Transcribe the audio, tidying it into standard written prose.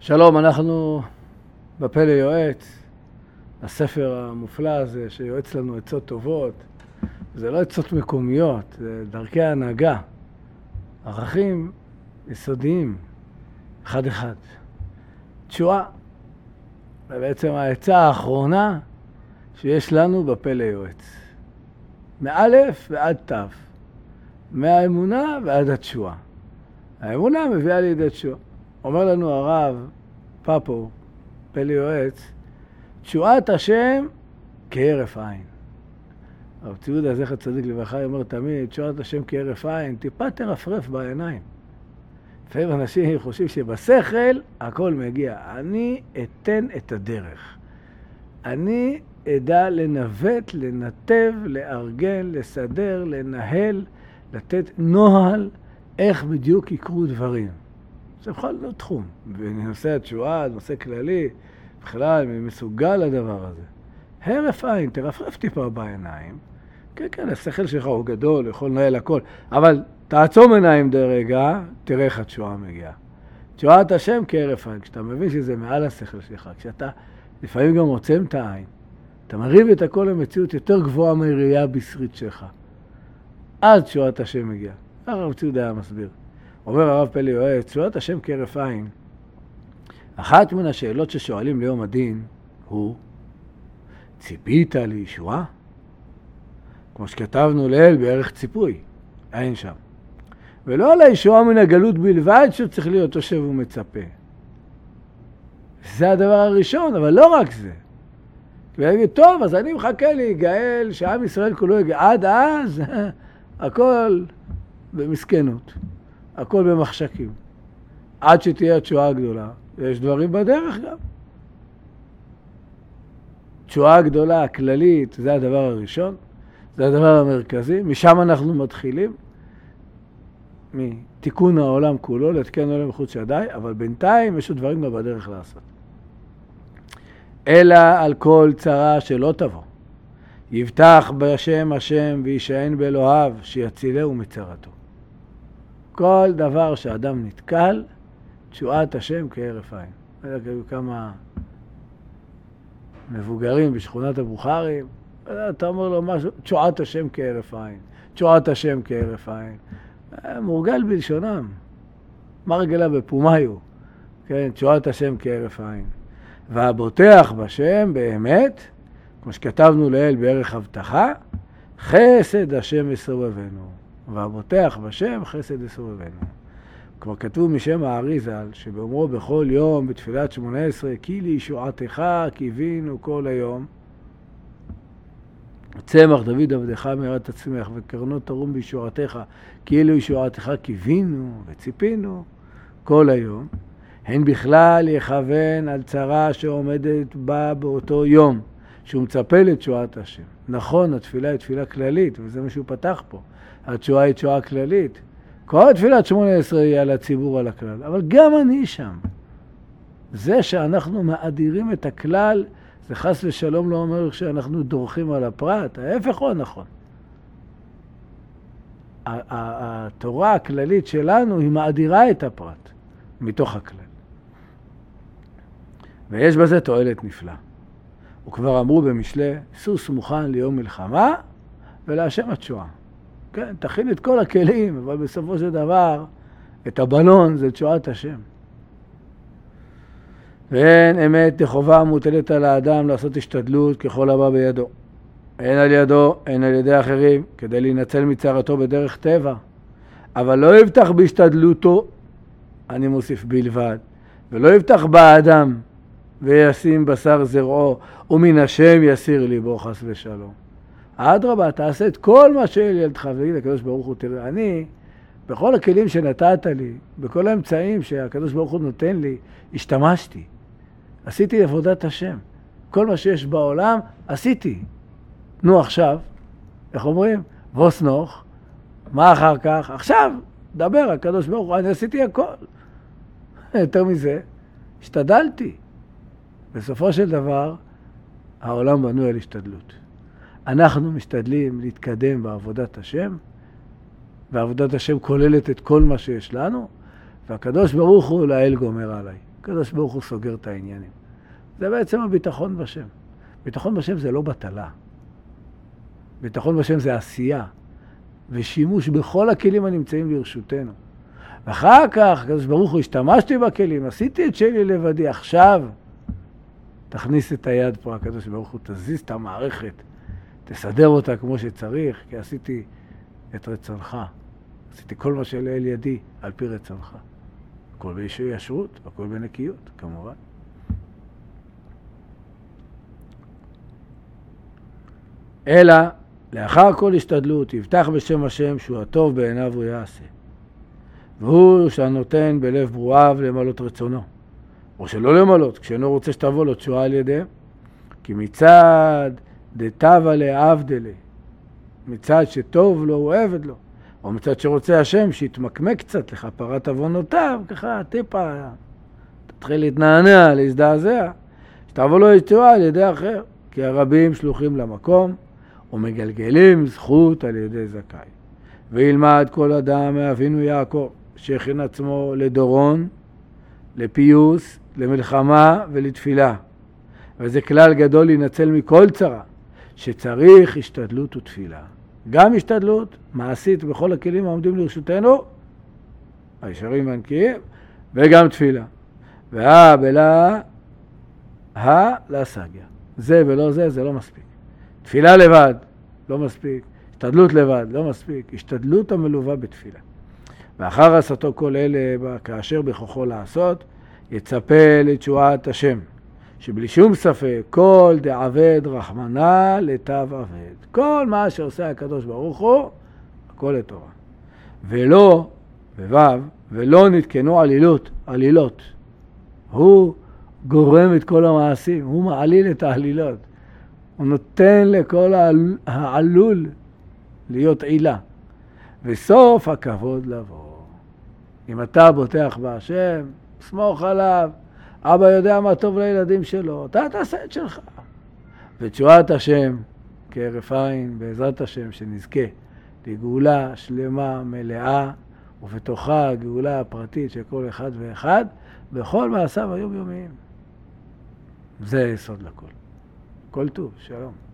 שלום, אנחנו בפלא יועץ, הספר המופלא הזה שיועץ לנו עצות טובות. זה לא עצות מקומיות, זה דרכי ההנהגה, ערכים יסודיים, אחד אחד. תשועה, זה בעצם העצה האחרונה שיש לנו בפלא יועץ. מאלף ועד תו, מהאמונה ועד התשועה. האמונה מביאה לידי תשועה. אומר לנו הרב פאפו, פלא יועץ, תשועת השם כהרף עין. הרב ציודה זכר צדיק לברכה אומר תמיד, תשועת השם כהרף עין, טיפה תרפרף בעיניים. לפעמים אנשים חושבים שבשכל הכל מגיע. אני אתן את הדרך. אני אדע לנווט, לנתב, לארגן, לסדר, לנהל, לתת נוהל איך בדיוק יקרו דברים. זה בכל תחום. בנושא התשועה, נושא כללי, בכלל, מי מסוגל לדבר הזה. הרף עין, תרפרף טיפה בעיניים. כן, כן, השכל שלך הוא גדול, יכול לנהל הכל. אבל תעצום עיניים דרגע, תראה איך התשועה מגיעה. תשועת השם כהרף עין, כשאתה מבין שזה מעל השכל שלך, כשאתה לפעמים גם עוצם את העין, אתה מריב את הכל למציאות יותר גבוהה מהראייה הבשרית שלך. אז תשועת השם מגיעה. הרב ציודה היה מסביר. אומר הרב פלא יועץ, תשועת השם כהרף עין, אחת מן השאלות ששואלים ליום הדין הוא, ציפית לישועה? כמו שכתבנו לאל בערך ציפוי, אין שם. ולא על הישועה מן הגלות בלבד שהוא צריך להיות תושב ומצפה. זה הדבר הראשון, אבל לא רק זה. ויגיד, טוב, אז אני מחכה להיגאל, שעם ישראל כולו יגאל. עד אז, הכל במסכנות. הכל במחשקים. עד שתהיה התשועה הגדולה. יש דברים בדרך גם. תשועה הגדולה, הכללית, זה הדבר הראשון. זה הדבר המרכזי. משם אנחנו מתחילים. מתיקון העולם כולו, לתקן העולם מחוץ ידיי, אבל בינתיים יש עוד דברים גם בדרך לעשות. אלא על כל צרה שלא תבוא. יבטח בשם השם וישען באלוהיו, שיצילהו מצרתו. כל דבר שאדם נתקל, תשועת השם כהרף עין. היו כמה מבוגרים בשכונת הבוכרים, אתה אומר לו משהו, תשועת השם כהרף עין, תשועת השם כהרף עין. מורגל בלשונם, מרגלה בפומיו, כן, תשועת השם כהרף עין. והבוטח בשם באמת, כמו שכתבנו לאל בערך הבטחה, חסד השם יסובבנו. והבוטח בשם חסד יסובבנו. כבר כתבו משם האריז"ל, שבאומרו בכל יום בתפילת 18, כי לישועתך קיווינו כל היום. צמח דוד עבדך מהרת תצמח וקרנות תרום בישועתך, כאילו ישועתך קיווינו וציפינו כל היום. הן בכלל יכוון על צרה שעומדת בה באותו יום, שהוא מצפה לתשועת השם. נכון, התפילה היא תפילה כללית, וזה מה שהוא פתח פה. התשועה היא תשועה כללית. כל תפילת 18 היא על הציבור, על הכלל. אבל גם אני שם. זה שאנחנו מאדירים את הכלל, זה חס ושלום לא אומר שאנחנו דורכים על הפרט. ההפך הוא נכון. התורה הכללית שלנו היא מאדירה את הפרט מתוך הכלל. ויש בזה תועלת נפלאה. וכבר אמרו במשלי, סוס מוכן ליום מלחמה ולהשם התשועה. כן, תכין את כל הכלים, אבל בסופו של דבר, את הבלון זה תשועת השם. ואין אמת לחובה מוטלת על האדם לעשות השתדלות ככל הבא בידו. אין על ידו, אין על ידי אחרים, כדי להינצל מצרתו בדרך טבע. אבל לא יבטח בהשתדלותו, אני מוסיף בלבד, ולא יבטח באדם, וישים בשר זרעו, ומן השם יסיר ליבו חס ושלום. אדרבה, תעשה את כל מה שאל ילדך, ויגיד הקדוש ברוך הוא, תראה, אני, בכל הכלים שנתת לי, בכל האמצעים שהקדוש ברוך הוא נותן לי, השתמשתי. עשיתי עבודת השם. כל מה שיש בעולם, עשיתי. נו עכשיו, איך אומרים? וסנוך, מה אחר כך? עכשיו, דבר, הקדוש ברוך הוא, אני עשיתי הכל. יותר מזה, השתדלתי. בסופו של דבר, העולם בנוי על השתדלות. אנחנו משתדלים להתקדם בעבודת השם, ועבודת השם כוללת את כל מה שיש לנו, והקדוש ברוך הוא לאל גומר עליי. הקדוש ברוך הוא סוגר את העניינים. זה בעצם הביטחון בשם. ביטחון בשם זה לא בטלה. ביטחון בשם זה עשייה, ושימוש בכל הכלים הנמצאים לרשותנו. ואחר כך, הקדוש ברוך הוא, השתמשתי בכלים, עשיתי את שלי לבדי, עכשיו תכניס את היד פה, הקדוש ברוך הוא, תזיז את המערכת, תסדר אותה כמו שצריך, כי עשיתי את רצונך. עשיתי כל מה שלאל ידי על פי רצונך. הכל בישרות, הכל בנקיות, כמובן. אלא, לאחר כל השתדלות, יבטח בשם השם שהוא הטוב בעיניו הוא יעשה. והוא שנותן בלב ברואיו למלות רצונו. או שלא למלות, כשאינו רוצה שתבוא לו תשועה על ידיהם. כי מצד דתבה לעבדלה, מצד שטוב לו הוא עבד לו, או מצד שרוצה השם שיתמקמק קצת לכפרת עוונותיו, ככה טיפה, תתחיל להתנענע, להזדעזע, שתבוא לו תשועה על ידי אחר, כי הרבים שלוחים למקום, ומגלגלים זכות על ידי זכאי. וילמד כל אדם מאבינו יעקב, שהכין עצמו לדורון, לפיוס, למלחמה ולתפילה. וזה כלל גדול להינצל מכל צרה, שצריך השתדלות ותפילה. גם השתדלות מעשית בכל הכלים העומדים לרשותנו, הישרים והנקיים, וגם תפילה. בלה להשגיה. זה ולא זה, זה לא מספיק. תפילה לבד, לא מספיק. השתדלות לבד, לא מספיק. השתדלות המלווה בתפילה. ואחר עשתו כל אלה, כאשר בכוחו לעשות, יצפה לתשועת השם. שבלי שום ספק, כל דעבד רחמנה לטב עבד. כל מה שעושה הקדוש ברוך הוא, הכל לתורה. ולא, ולא נתקנו עלילות. הוא גורם את כל המעשים, הוא מעליל את העלילות. הוא נותן לכל העלול להיות עילה. וסוף הכבוד לבוא. אם אתה בוטח בהשם, סמוך עליו. אבא יודע מה טוב לילדים שלו, אתה תעשה את שלך. ותשועת השם, כהרף עין, בעזרת השם, שנזכה לגאולה שלמה, מלאה, ובתוכה הגאולה הפרטית של כל אחד ואחד, בכל מעשיו היומיומיים. זה יסוד לכל. כל טוב, שלום.